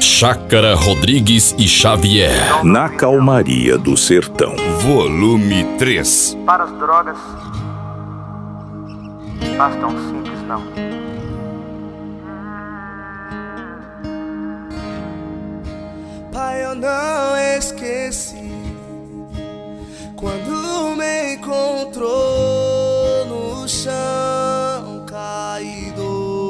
Chácara Rodrigues e Xavier. Na calmaria do sertão. Volume 3. Para as drogas, mas tão simples não. Pai, eu não esqueci quando me encontrou no chão caído.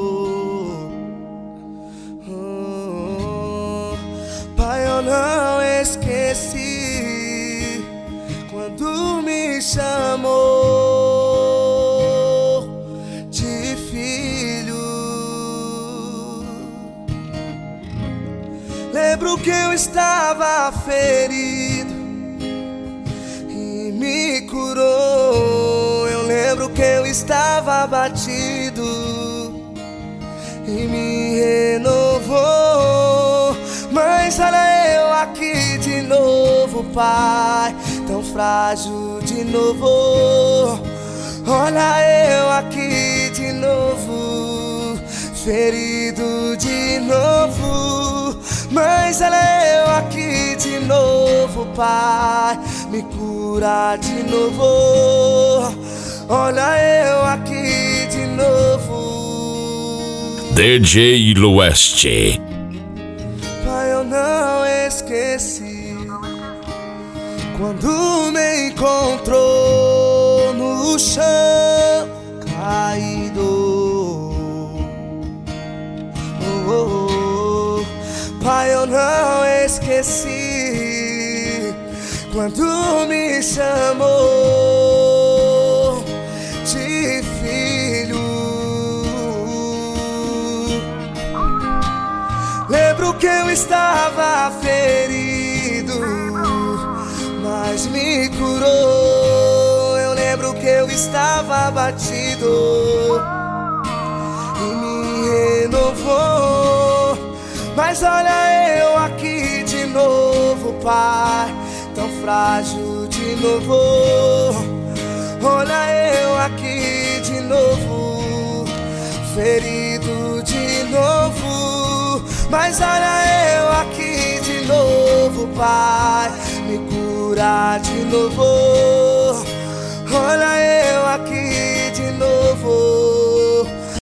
Pai, eu não esqueci quando me chamou de filho. Lembro que eu estava ferido e me curou. Eu lembro que eu estava abatido e me renovou. Mas olha eu aqui de novo, Pai, tão frágil de novo. Olha eu aqui de novo, ferido de novo. Mas olha eu aqui de novo, Pai, me cura de novo. Olha eu aqui de novo. DJ Lueste. Pai, eu não esqueci quando me encontrou no chão caído. Pai, eu não esqueci quando me chamou de filho. Lembro que eu estava ferido, mas me curou. Eu lembro que eu estava abatido e me renovou. Mas olha eu aqui de novo, Pai, tão frágil de novo. Olha eu aqui de novo, ferido de novo. Mas olha eu aqui de novo, Pai, me cura de novo. Olha eu aqui